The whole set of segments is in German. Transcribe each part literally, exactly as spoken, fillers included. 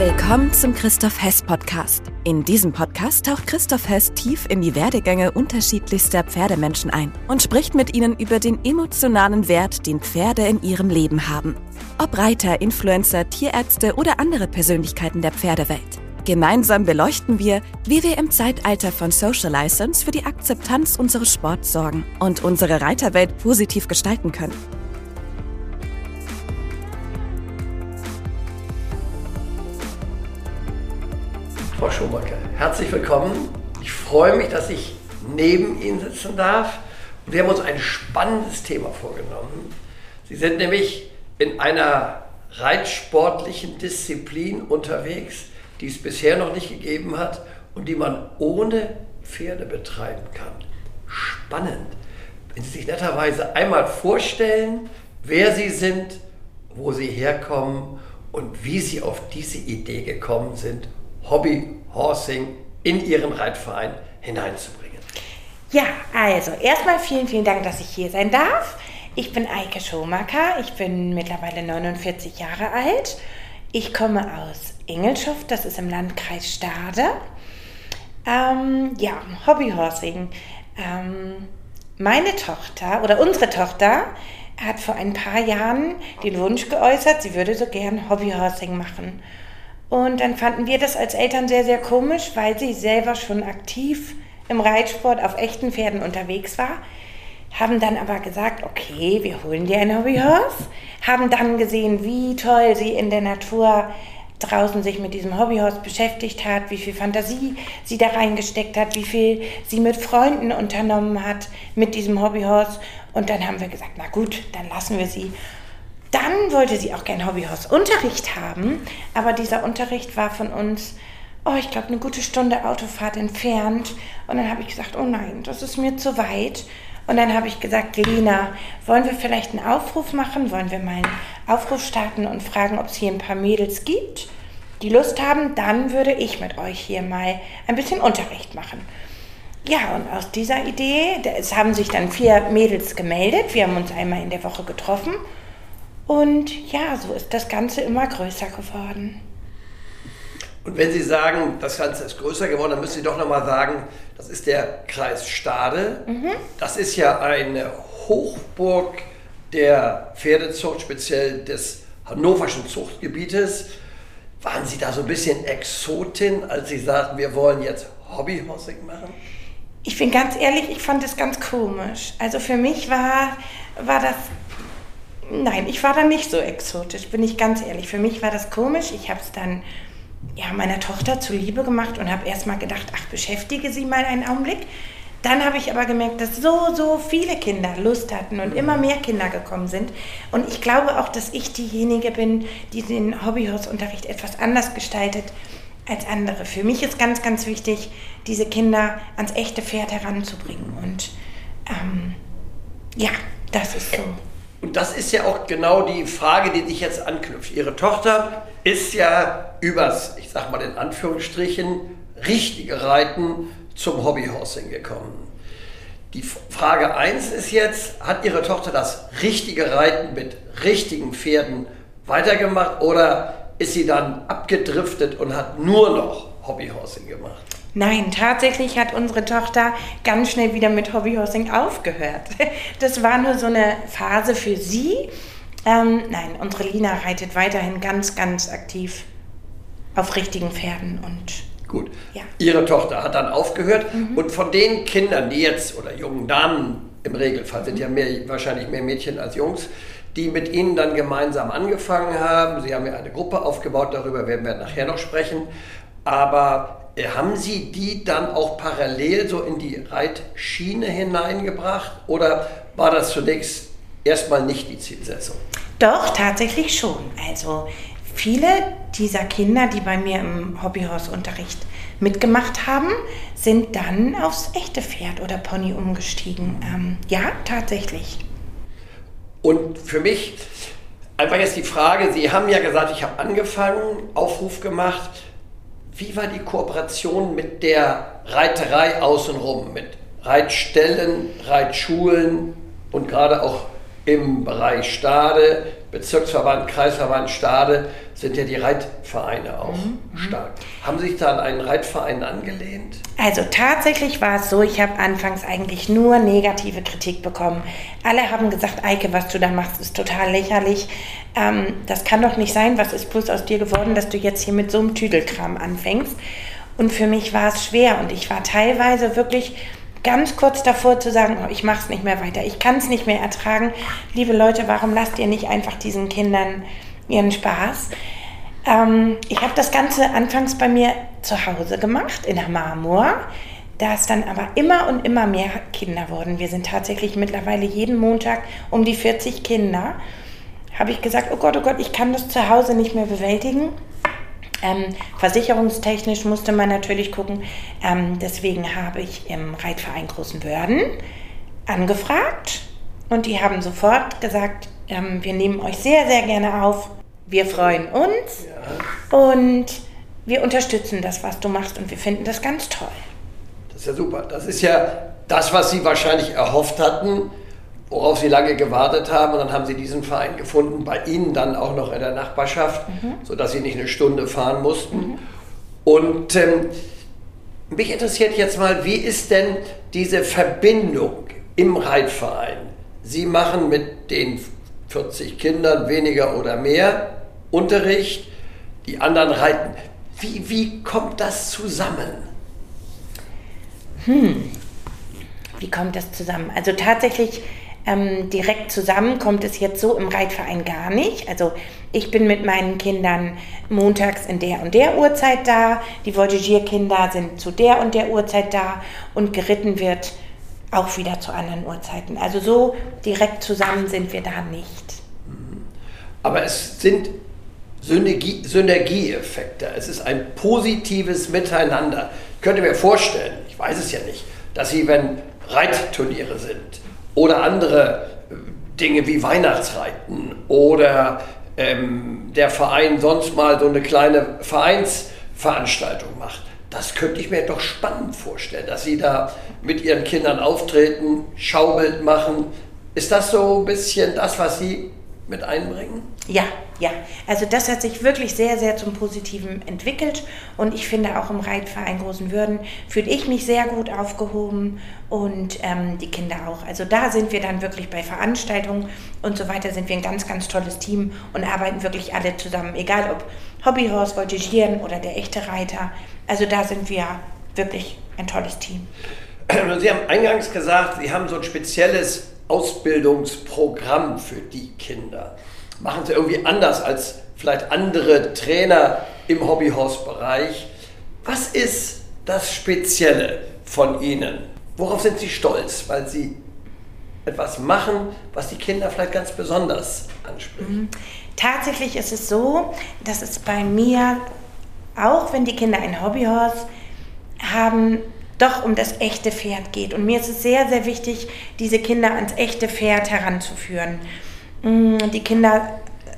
Willkommen zum Christoph Hess Podcast. In diesem Podcast taucht Christoph Hess tief in die Werdegänge unterschiedlichster Pferdemenschen ein und spricht mit ihnen über den emotionalen Wert, den Pferde in ihrem Leben haben. Ob Reiter, Influencer, Tierärzte oder andere Persönlichkeiten der Pferdewelt. Gemeinsam beleuchten wir, wie wir im Zeitalter von Social License für die Akzeptanz unseres Sports sorgen und unsere Reiterwelt positiv gestalten können. Frau Schumacher, herzlich willkommen. Ich freue mich, dass ich neben Ihnen sitzen darf. Und wir haben uns ein spannendes Thema vorgenommen. Sie sind nämlich in einer reitsportlichen Disziplin unterwegs, die es bisher noch nicht gegeben hat und die man ohne Pferde betreiben kann. Spannend. Wenn Sie sich netterweise einmal vorstellen, wer Sie sind, wo Sie herkommen und wie Sie auf diese Idee gekommen sind, Hobbyhorsing in Ihren Reitverein hineinzubringen. Ja, also erstmal vielen, vielen Dank, dass ich hier sein darf. Ich bin Eike Schumacher, ich bin mittlerweile neunundvierzig Jahre alt. Ich komme aus Engelschow, das ist im Landkreis Stade. Ähm, ja, Hobbyhorsing. Ähm, meine Tochter oder unsere Tochter hat vor ein paar Jahren den Wunsch geäußert, sie würde so gern Hobbyhorsing machen. Und dann fanden wir das als Eltern sehr, sehr komisch, weil sie selber schon aktiv im Reitsport auf echten Pferden unterwegs war. Haben dann aber gesagt, okay, wir holen dir ein Hobbyhorse. Haben dann gesehen, wie toll sie in der Natur draußen sich mit diesem Hobbyhorse beschäftigt hat, wie viel Fantasie sie da reingesteckt hat, wie viel sie mit Freunden unternommen hat mit diesem Hobbyhorse. Und dann haben wir gesagt, na gut, dann lassen wir sie. Dann wollte sie auch gern Hobbyhorse-Unterricht haben, aber dieser Unterricht war von uns, oh, ich glaube, eine gute Stunde Autofahrt entfernt. Und dann habe ich gesagt, oh nein, das ist mir zu weit. Und dann habe ich gesagt, Lena, wollen wir vielleicht einen Aufruf machen? Wollen wir mal einen Aufruf starten und fragen, ob es hier ein paar Mädels gibt, die Lust haben? Dann würde ich mit euch hier mal ein bisschen Unterricht machen. Ja, und aus dieser Idee, es haben sich dann vier Mädels gemeldet. Wir haben uns einmal in der Woche getroffen. Und ja, so ist das Ganze immer größer geworden. Und wenn Sie sagen, das Ganze ist größer geworden, dann müssen Sie doch nochmal sagen, das ist der Kreis Stade. Mhm. Das ist ja eine Hochburg der Pferdezucht, speziell des hannoverschen Zuchtgebietes. Waren Sie da so ein bisschen Exotin, als Sie sagten, wir wollen jetzt Hobbyhorsing machen? Ich bin ganz ehrlich, ich fand das ganz komisch. Also für mich war, war das... Nein, ich war da nicht so exotisch, bin ich ganz ehrlich. Für mich war das komisch. Ich habe es dann ja, meiner Tochter zuliebe gemacht und habe erst mal gedacht, ach, beschäftige sie mal einen Augenblick. Dann habe ich aber gemerkt, dass so, so viele Kinder Lust hatten und immer mehr Kinder gekommen sind. Und ich glaube auch, dass ich diejenige bin, die den Hobbyhorse-Unterricht etwas anders gestaltet als andere. Für mich ist ganz, ganz wichtig, diese Kinder ans echte Pferd heranzubringen. Und ähm, ja, das ist so. Und das ist ja auch genau die Frage, die sich jetzt anknüpft. Ihre Tochter ist ja übers, ich sag mal in Anführungsstrichen, richtige Reiten zum Hobbyhorsing gekommen. Die Frage eins ist jetzt, hat Ihre Tochter das richtige Reiten mit richtigen Pferden weitergemacht oder ist sie dann abgedriftet und hat nur noch Hobbyhorsing gemacht? Nein, tatsächlich hat unsere Tochter ganz schnell wieder mit Hobbyhorsing aufgehört. Das war nur so eine Phase für sie. Ähm, nein, unsere Lina reitet weiterhin ganz, ganz aktiv auf richtigen Pferden. Und gut, ja. Ihre Tochter hat dann aufgehört. Mhm. Und von den Kindern, die jetzt, oder jungen Damen im Regelfall, sind ja mehr, wahrscheinlich mehr Mädchen als Jungs, die mit Ihnen dann gemeinsam angefangen haben. Sie haben ja eine Gruppe aufgebaut, darüber werden wir nachher noch sprechen. Aber haben Sie die dann auch parallel so in die Reitschiene hineingebracht oder war das zunächst erstmal nicht die Zielsetzung? Doch, tatsächlich schon. Also viele dieser Kinder, die bei mir im Hobbyhorse-Unterricht mitgemacht haben, sind dann aufs echte Pferd oder Pony umgestiegen. Ähm, ja, tatsächlich. Und für mich einfach jetzt die Frage, Sie haben ja gesagt, ich habe angefangen, Aufruf gemacht. Wie war die Kooperation mit der Reiterei außenrum, mit Reitstellen, Reitschulen und gerade auch im Bereich Stade, Bezirksverband, Kreisverband Stade, sind ja die Reitvereine auch mhm. stark. Haben Sie sich da an einen Reitverein angelehnt? Also tatsächlich war es so, ich habe anfangs eigentlich nur negative Kritik bekommen. Alle haben gesagt, Eike, was du da machst, ist total lächerlich. Ähm, das kann doch nicht sein, was ist bloß aus dir geworden, dass du jetzt hier mit so einem Tüdelkram anfängst. Und für mich war es schwer und ich war teilweise wirklich ganz kurz davor zu sagen, oh, ich mache es nicht mehr weiter, ich kann es nicht mehr ertragen. Liebe Leute, warum lasst ihr nicht einfach diesen Kindern ihren Spaß? Ähm, ich habe das Ganze anfangs bei mir zu Hause gemacht, in der Marmor. Da es dann aber immer und immer mehr Kinder wurden. Wir sind tatsächlich mittlerweile jeden Montag um die vierzig Kinder. Habe ich gesagt, oh Gott, oh Gott, ich kann das zu Hause nicht mehr bewältigen. Ähm, versicherungstechnisch musste man natürlich gucken. Ähm, deswegen habe ich im Reitverein Großenwörden angefragt und die haben sofort gesagt, ähm, wir nehmen euch sehr, sehr gerne auf. Wir freuen uns ja. und wir unterstützen das, was du machst und wir finden das ganz toll. Das ist ja super. Das ist ja das, was Sie wahrscheinlich erhofft hatten, worauf Sie lange gewartet haben. Und dann haben Sie diesen Verein gefunden, bei Ihnen dann auch noch in der Nachbarschaft, mhm. sodass Sie nicht eine Stunde fahren mussten. Mhm. Und ähm, mich interessiert jetzt mal, wie ist denn diese Verbindung im Reitverein? Sie machen mit den vierzig Kindern weniger oder mehr Unterricht, die anderen reiten. Wie, wie kommt das zusammen? Hm, wie kommt das zusammen? Also tatsächlich ähm, direkt zusammen kommt es jetzt so im Reitverein gar nicht. Also ich bin mit meinen Kindern montags in der und der Uhrzeit da, die Voltigierkinder sind zu der und der Uhrzeit da und geritten wird auch wieder zu anderen Uhrzeiten. Also so direkt zusammen sind wir da nicht. Aber es sind Synergie, Synergieeffekte. Es ist ein positives Miteinander. Ich könnte mir vorstellen, ich weiß es ja nicht, dass Sie, wenn Reitturniere sind oder andere Dinge wie Weihnachtsreiten oder ähm, der Verein sonst mal so eine kleine Vereinsveranstaltung macht, das könnte ich mir doch spannend vorstellen, dass Sie da mit Ihren Kindern auftreten, Schaubild machen. Ist das so ein bisschen das, was Sie mit einbringen? Ja, ja. Also das hat sich wirklich sehr, sehr zum Positiven entwickelt und ich finde auch im Reitverein Großenwörden fühle ich mich sehr gut aufgehoben und ähm, die Kinder auch. Also da sind wir dann wirklich bei Veranstaltungen und so weiter sind wir ein ganz, ganz tolles Team und arbeiten wirklich alle zusammen, egal ob Hobbyhorse, Voltigieren oder der echte Reiter. Also da sind wir wirklich ein tolles Team. Sie haben eingangs gesagt, Sie haben so ein spezielles Ausbildungsprogramm für die Kinder. Machen Sie irgendwie anders als vielleicht andere Trainer im Hobbyhorse-Bereich. Was ist das Spezielle von Ihnen? Worauf sind Sie stolz? Weil Sie etwas machen, was die Kinder vielleicht ganz besonders anspricht. Mhm. Tatsächlich ist es so, dass es bei mir, auch wenn die Kinder ein Hobbyhorse haben, doch um das echte Pferd geht. Und mir ist es sehr, sehr wichtig, diese Kinder ans echte Pferd heranzuführen. Die Kinder,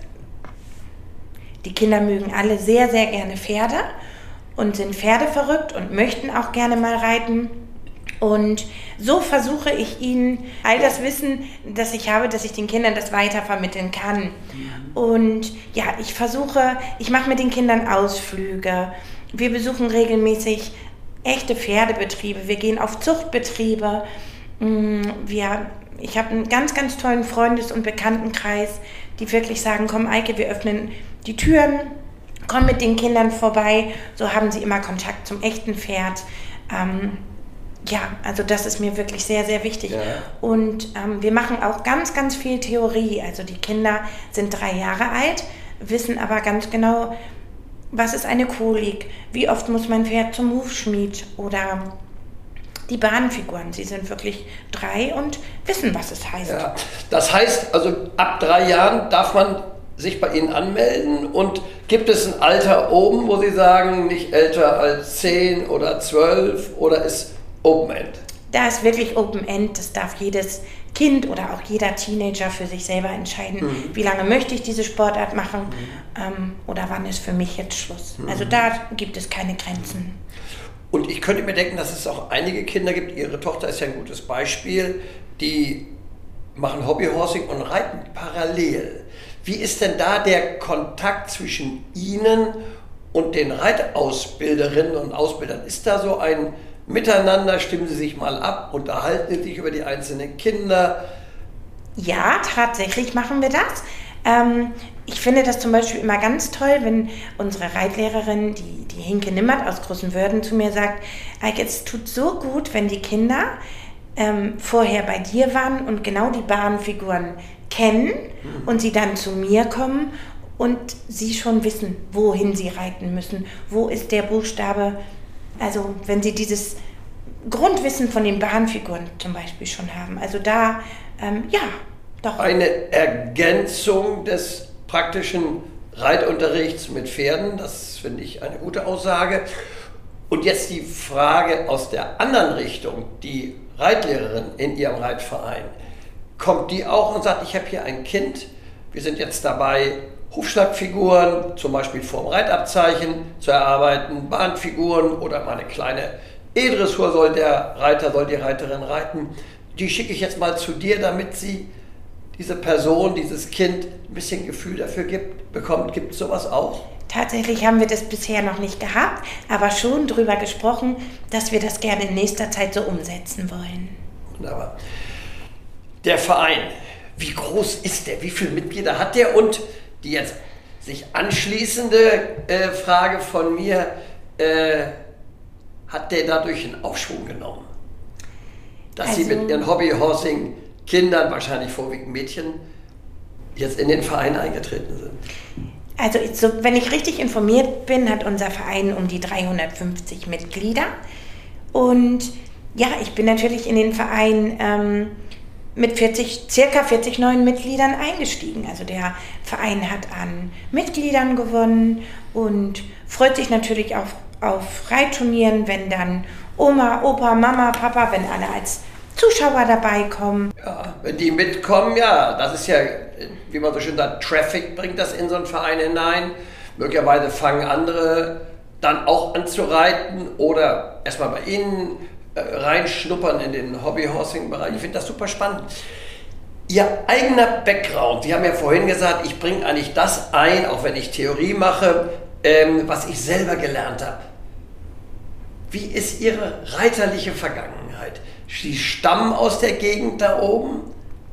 die Kinder mögen alle sehr, sehr gerne Pferde und sind pferdeverrückt und möchten auch gerne mal reiten. Und so versuche ich ihnen all das Wissen, das ich habe, dass ich den Kindern das weitervermitteln kann. Und ja, ich versuche, ich mache mit den Kindern Ausflüge. Wir besuchen regelmäßig echte Pferdebetriebe, wir gehen auf Zuchtbetriebe. Wir, ich habe einen ganz, ganz tollen Freundes- und Bekanntenkreis, die wirklich sagen, komm Eike, wir öffnen die Türen, komm mit den Kindern vorbei. So haben sie immer Kontakt zum echten Pferd. Ähm, ja, also das ist mir wirklich sehr, sehr wichtig. Ja. Und ähm, wir machen auch ganz, ganz viel Theorie. Also die Kinder sind drei Jahre alt, wissen aber ganz genau, was ist eine Kolik? Wie oft muss mein Pferd zum Hufschmied? Oder die Bahnfiguren. Sie sind wirklich drei und wissen, was es heißt. Ja, das heißt, also ab drei Jahren darf man sich bei Ihnen anmelden und gibt es ein Alter oben, wo Sie sagen, nicht älter als zehn oder zwölf oder ist Open End? Da ist wirklich Open End. Das darf jedes Kind oder auch jeder Teenager für sich selber entscheiden, mhm. wie lange möchte ich diese Sportart machen mhm. ähm, oder wann ist für mich jetzt Schluss. Mhm. Also da gibt es keine Grenzen. Und ich könnte mir denken, dass es auch einige Kinder gibt, Ihre Tochter ist ja ein gutes Beispiel, die machen Hobbyhorsing und reiten parallel. Wie ist denn da der Kontakt zwischen Ihnen und den Reitausbilderinnen und Ausbildern? Ist da so ein Miteinander? Stimmen Sie sich mal ab? Unterhalten Sie sich über die einzelnen Kinder? Ja, tatsächlich machen wir das. Ähm, ich finde das zum Beispiel immer ganz toll, wenn unsere Reitlehrerin, die, die Hinke Nimmert aus Großenwörden, zu mir sagt, Eike, es tut so gut, wenn die Kinder ähm, vorher bei dir waren und genau die Bahnfiguren kennen mhm. und sie dann zu mir kommen und sie schon wissen, wohin sie reiten müssen, wo ist der Buchstabe. Also wenn sie dieses Grundwissen von den Bahnfiguren zum Beispiel schon haben. Also da, ähm, ja, doch. Eine Ergänzung des praktischen Reitunterrichts mit Pferden, das finde ich eine gute Aussage. Und jetzt die Frage aus der anderen Richtung, die Reitlehrerin in ihrem Reitverein, kommt die auch und sagt, ich habe hier ein Kind, wir sind jetzt dabei, Hufschlagfiguren, zum Beispiel vorm Reitabzeichen zu erarbeiten, Bahnfiguren oder mal eine kleine E-Dressur soll der Reiter, soll die Reiterin reiten. Die schicke ich jetzt mal zu dir, damit sie diese Person, dieses Kind ein bisschen Gefühl dafür gibt, bekommt. Gibt es sowas auch? Tatsächlich haben wir das bisher noch nicht gehabt, aber schon darüber gesprochen, dass wir das gerne in nächster Zeit so umsetzen wollen. Wunderbar. Der Verein, wie groß ist der? Wie viele Mitglieder hat der? Und die jetzt sich anschließende äh, Frage von mir, äh, hat der dadurch einen Aufschwung genommen? Dass also, Sie mit Ihren Hobbyhorsing Kindern, wahrscheinlich vorwiegend Mädchen, jetzt in den Verein eingetreten sind? Also so, wenn ich richtig informiert bin, hat unser Verein um die dreihundertfünfzig Mitglieder. Und ja, ich bin natürlich in den Verein ähm, mit vierzig, circa vierzig neuen Mitgliedern eingestiegen. Also der Verein hat an Mitgliedern gewonnen und freut sich natürlich auf, auf Reitturnieren, wenn dann Oma, Opa, Mama, Papa, wenn alle als Zuschauer dabei kommen. Ja, wenn die mitkommen, ja, das ist ja, wie man so schön sagt, Traffic bringt das in so einen Verein hinein. Möglicherweise fangen andere dann auch an zu reiten oder erstmal bei Ihnen äh, reinschnuppern in den Hobbyhorsing-Bereich. Ich finde das super spannend. Ihr eigener Background, Sie haben ja vorhin gesagt, ich bringe eigentlich das ein, auch wenn ich Theorie mache, ähm, was ich selber gelernt habe. Wie ist Ihre reiterliche Vergangenheit? Sie stammen aus der Gegend da oben.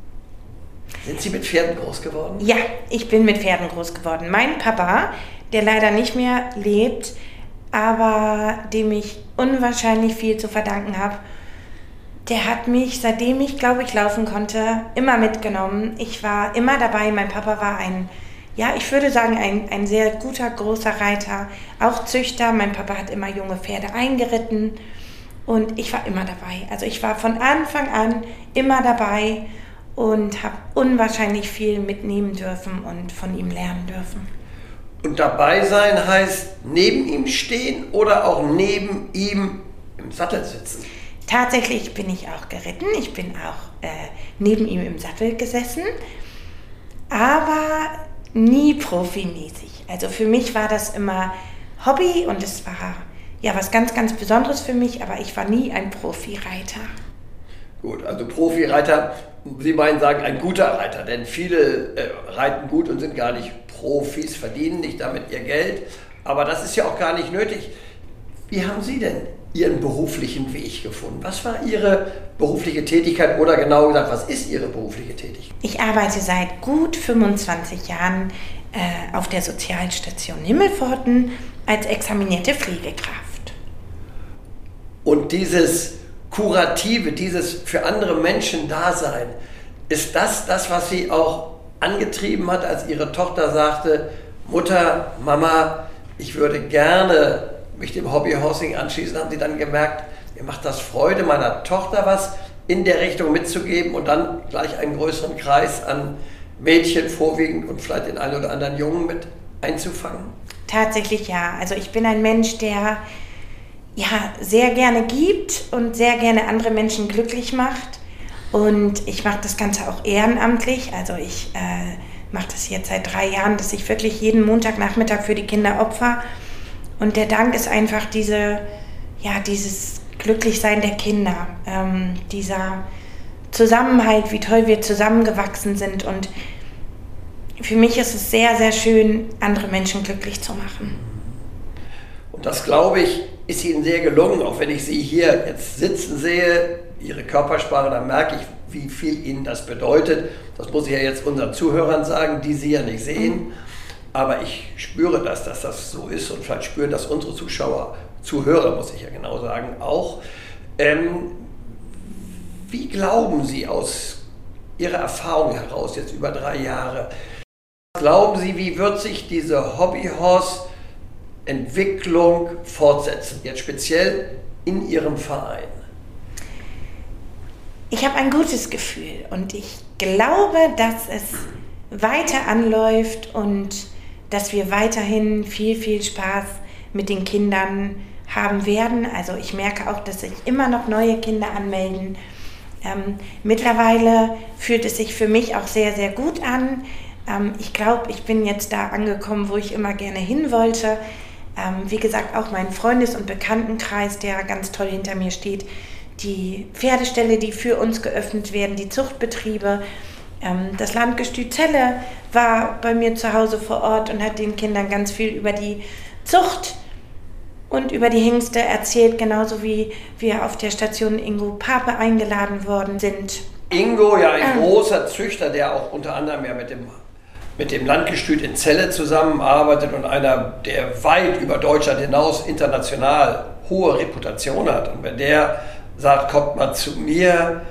Sind Sie mit Pferden groß geworden? Ja, ich bin mit Pferden groß geworden. Mein Papa, der leider nicht mehr lebt, aber dem ich unwahrscheinlich viel zu verdanken habe, der hat mich, seitdem ich, glaube ich, laufen konnte, immer mitgenommen. Ich war immer dabei. Mein Papa war ein, ja, ich würde sagen, ein, ein sehr guter, großer Reiter, auch Züchter. Mein Papa hat immer junge Pferde eingeritten. Und ich war immer dabei. Also ich war von Anfang an immer dabei und habe unwahrscheinlich viel mitnehmen dürfen und von ihm lernen dürfen. Und dabei sein heißt neben ihm stehen oder auch neben ihm im Sattel sitzen? Tatsächlich bin ich auch geritten. Ich bin auch äh, neben ihm im Sattel gesessen, aber nie profimäßig. Also für mich war das immer Hobby und es war ja was ganz, ganz Besonderes für mich, aber ich war nie ein Profireiter. Gut, also Profireiter, Sie meinen sagen ein guter Reiter, denn viele äh, reiten gut und sind gar nicht Profis, verdienen nicht damit ihr Geld, aber das ist ja auch gar nicht nötig. Wie haben Sie denn Ihren beruflichen Weg gefunden? Was war Ihre berufliche Tätigkeit oder genau gesagt, was ist Ihre berufliche Tätigkeit? Ich arbeite seit gut fünfundzwanzig Jahren äh, auf der Sozialstation Himmelpforten als examinierte Pflegekraft. Und dieses Kurative, dieses für andere Menschen Dasein, ist das das, was Sie auch angetrieben hat, als Ihre Tochter sagte, Mutter, Mama, ich würde gerne mich dem Hobbyhorsing anschließen? Haben Sie dann gemerkt, mir macht das Freude, meiner Tochter was in der Richtung mitzugeben und dann gleich einen größeren Kreis an Mädchen vorwiegend und vielleicht den einen oder anderen Jungen mit einzufangen? Tatsächlich ja. Also ich bin ein Mensch, der ja sehr gerne gibt und sehr gerne andere Menschen glücklich macht. Und ich mache das Ganze auch ehrenamtlich. Also ich äh, mache das jetzt seit drei Jahren, dass ich wirklich jeden Montagnachmittag für die Kinder opfer. Und der Dank ist einfach diese, ja, dieses Glücklichsein der Kinder, ähm, dieser Zusammenhalt, wie toll wir zusammengewachsen sind. Und für mich ist es sehr, sehr schön, andere Menschen glücklich zu machen. Und das, glaube ich, ist Ihnen sehr gelungen. Auch wenn ich Sie hier jetzt sitzen sehe, Ihre Körpersprache, dann merke ich, wie viel Ihnen das bedeutet. Das muss ich ja jetzt unseren Zuhörern sagen, die Sie ja nicht sehen. Aber ich spüre das, dass das so ist. Und vielleicht spüren das unsere Zuschauer, Zuhörer, muss ich ja genau sagen, auch. Ähm, wie glauben Sie aus Ihrer Erfahrung heraus, jetzt über drei Jahre, glauben Sie, wie wird sich diese Hobbyhorse-Entwicklung fortsetzen, jetzt speziell in Ihrem Verein? Ich habe ein gutes Gefühl und ich glaube, dass es weiter anläuft und dass wir weiterhin viel, viel Spaß mit den Kindern haben werden. Also ich merke auch, dass sich immer noch neue Kinder anmelden. Ähm, mittlerweile fühlt es sich für mich auch sehr, sehr gut an. Ähm, ich glaube, ich bin jetzt da angekommen, wo ich immer gerne hin wollte. Ähm, wie gesagt, auch mein Freundes- und Bekanntenkreis, der ganz toll hinter mir steht. Die Pferdeställe, die für uns geöffnet werden, die Zuchtbetriebe. Ähm, das Landgestüt Celle war bei mir zu Hause vor Ort und hat den Kindern ganz viel über die Zucht und über die Hengste erzählt, genauso wie wir auf der Station Ingo Pape eingeladen worden sind. Ingo, ja ein ähm. großer Züchter, der auch unter anderem ja mit dem, mit dem Landgestüt in Celle zusammenarbeitet und einer, der weit über Deutschland hinaus international hohe Reputation hat. Und wenn der sagt, kommt mal zu mir,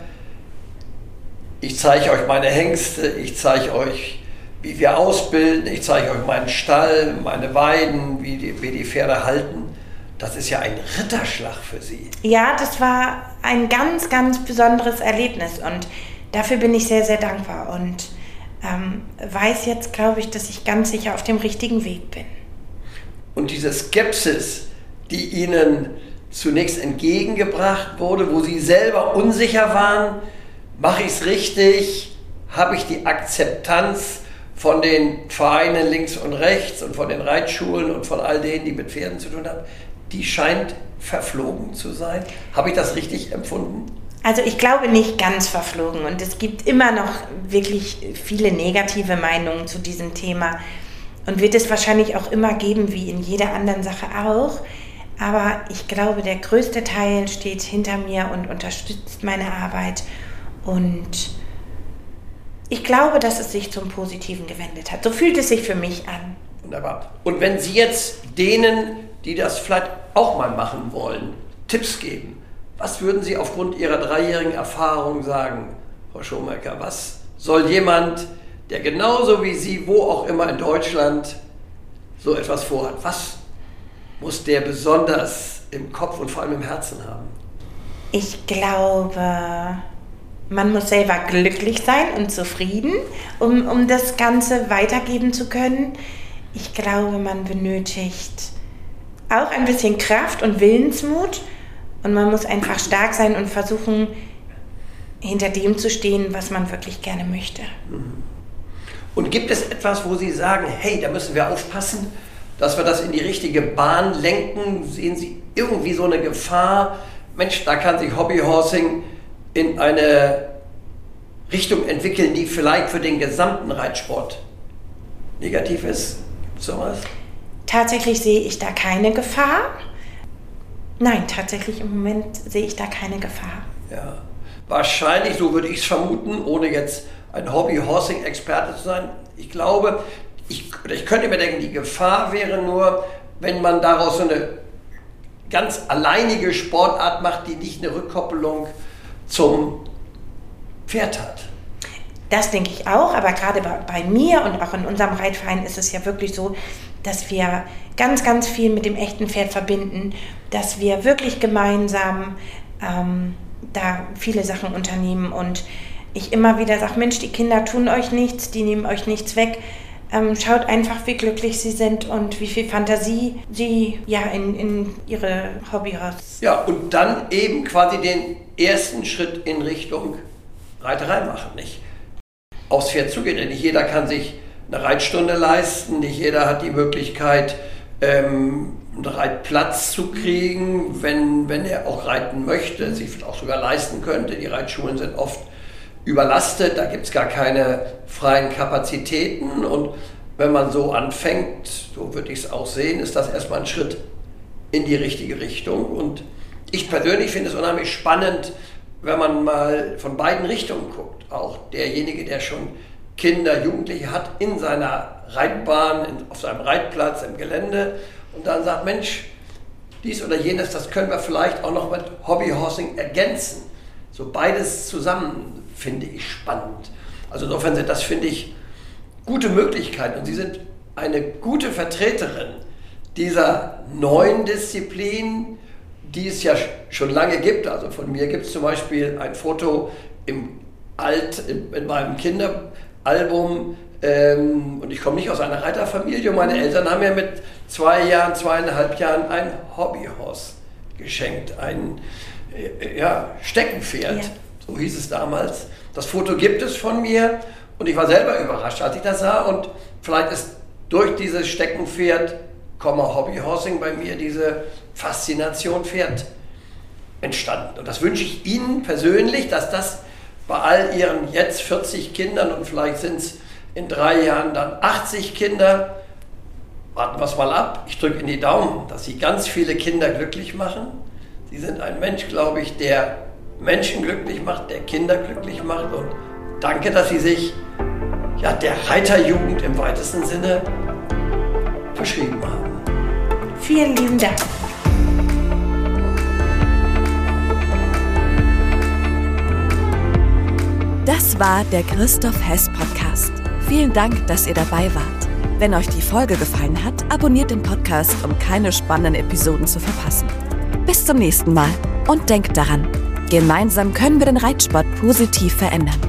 ich zeige euch meine Hengste, ich zeige euch, wie wir ausbilden, ich zeige euch meinen Stall, meine Weiden, wie die, wie die Pferde halten. Das ist ja ein Ritterschlag für Sie. Ja, das war ein ganz, ganz besonderes Erlebnis und dafür bin ich sehr, sehr dankbar und ähm, weiß jetzt, glaube ich, dass ich ganz sicher auf dem richtigen Weg bin. Und diese Skepsis, die Ihnen zunächst entgegengebracht wurde, wo Sie selber unsicher waren, mache ich es richtig, habe ich die Akzeptanz von den Vereinen links und rechts und von den Reitschulen und von all denen, die mit Pferden zu tun haben, die scheint verflogen zu sein. Habe ich das richtig empfunden? Also ich glaube nicht ganz verflogen und es gibt immer noch wirklich viele negative Meinungen zu diesem Thema und wird es wahrscheinlich auch immer geben, wie in jeder anderen Sache auch. Aber ich glaube, der größte Teil steht hinter mir und unterstützt meine Arbeit. Und ich glaube, dass es sich zum Positiven gewendet hat. So fühlt es sich für mich an. Wunderbar. Und wenn Sie jetzt denen, die das vielleicht auch mal machen wollen, Tipps geben, was würden Sie aufgrund Ihrer dreijährigen Erfahrung sagen, Frau Schomaker? Was soll jemand, der genauso wie Sie, wo auch immer in Deutschland, so etwas vorhat, was muss der besonders im Kopf und vor allem im Herzen haben? Ich glaube, man muss selber glücklich sein und zufrieden, um, um das Ganze weitergeben zu können. Ich glaube, man benötigt auch ein bisschen Kraft und Willensmut und man muss einfach stark sein und versuchen, hinter dem zu stehen, was man wirklich gerne möchte. Und gibt es etwas, wo Sie sagen, hey, da müssen wir aufpassen, dass wir das in die richtige Bahn lenken? Sehen Sie irgendwie so eine Gefahr? Mensch, da kann sich Hobbyhorsing in eine Richtung entwickeln, die vielleicht für den gesamten Reitsport negativ ist. Gibt es sowas? Tatsächlich sehe ich da keine Gefahr. Nein, tatsächlich im Moment sehe ich da keine Gefahr. Ja, wahrscheinlich, so würde ich es vermuten, ohne jetzt ein Hobby-Horsing-Experte zu sein. Ich glaube, ich, ich könnte mir denken, die Gefahr wäre nur, wenn man daraus so eine ganz alleinige Sportart macht, die nicht eine Rückkoppelung zum Pferd hat. Das denke ich auch, aber gerade bei, bei mir und auch in unserem Reitverein ist es ja wirklich so, dass wir ganz, ganz viel mit dem echten Pferd verbinden, dass wir wirklich gemeinsam ähm, da viele Sachen unternehmen und ich immer wieder sage, Mensch, die Kinder tun euch nichts, die nehmen euch nichts weg. Ähm, schaut einfach, wie glücklich sie sind und wie viel Fantasie sie ja in, in ihre Hobby haben. Ja, und dann eben quasi den ersten Schritt in Richtung Reiterei machen, nicht? Aufs Pferd zugehen, denn nicht jeder kann sich eine Reitstunde leisten, nicht jeder hat die Möglichkeit, ähm, einen Reitplatz zu kriegen, wenn, wenn er auch reiten möchte, sich auch sogar leisten könnte. Die Reitschulen sind oft überlastet, da gibt es gar keine freien Kapazitäten und wenn man so anfängt, so würde ich es auch sehen, ist das erstmal ein Schritt in die richtige Richtung. Und ich persönlich finde es unheimlich spannend, wenn man mal von beiden Richtungen guckt. Auch derjenige, der schon Kinder, Jugendliche hat in seiner Reitbahn, in, auf seinem Reitplatz, im Gelände und dann sagt, Mensch, dies oder jenes, das können wir vielleicht auch noch mit Hobbyhorsing ergänzen. So beides zusammen finde ich spannend. Also insofern sind das, finde ich, gute Möglichkeiten und Sie sind eine gute Vertreterin dieser neuen Disziplin, die es ja schon lange gibt. Also von mir gibt es zum Beispiel ein Foto im Alt, in, in meinem Kinderalbum ähm, und ich komme nicht aus einer Reiterfamilie und meine Eltern haben mir mit zwei Jahren, zweieinhalb Jahren ein Hobbyhorse geschenkt, ein äh, ja, Steckenpferd, ja. So hieß es damals. Das Foto gibt es von mir. Und ich war selber überrascht, als ich das sah und vielleicht ist durch dieses Steckenpferd, Hobbyhorsing bei mir diese Faszination Pferd entstanden. Und das wünsche ich Ihnen persönlich, dass das bei all Ihren jetzt vierzig Kindern und vielleicht sind es in drei Jahren dann achtzig Kinder, warten wir es mal ab, ich drücke in die Daumen, dass Sie ganz viele Kinder glücklich machen. Sie sind ein Mensch, glaube ich, der Menschen glücklich macht, der Kinder glücklich macht und danke, dass Sie sich ja, der Reiterjugend im weitesten Sinne verschrieben haben. Vielen lieben Dank. Das war der Christoph Hess Podcast. Vielen Dank, dass ihr dabei wart. Wenn euch die Folge gefallen hat, abonniert den Podcast, um keine spannenden Episoden zu verpassen. Bis zum nächsten Mal und denkt daran, gemeinsam können wir den Reitsport positiv verändern.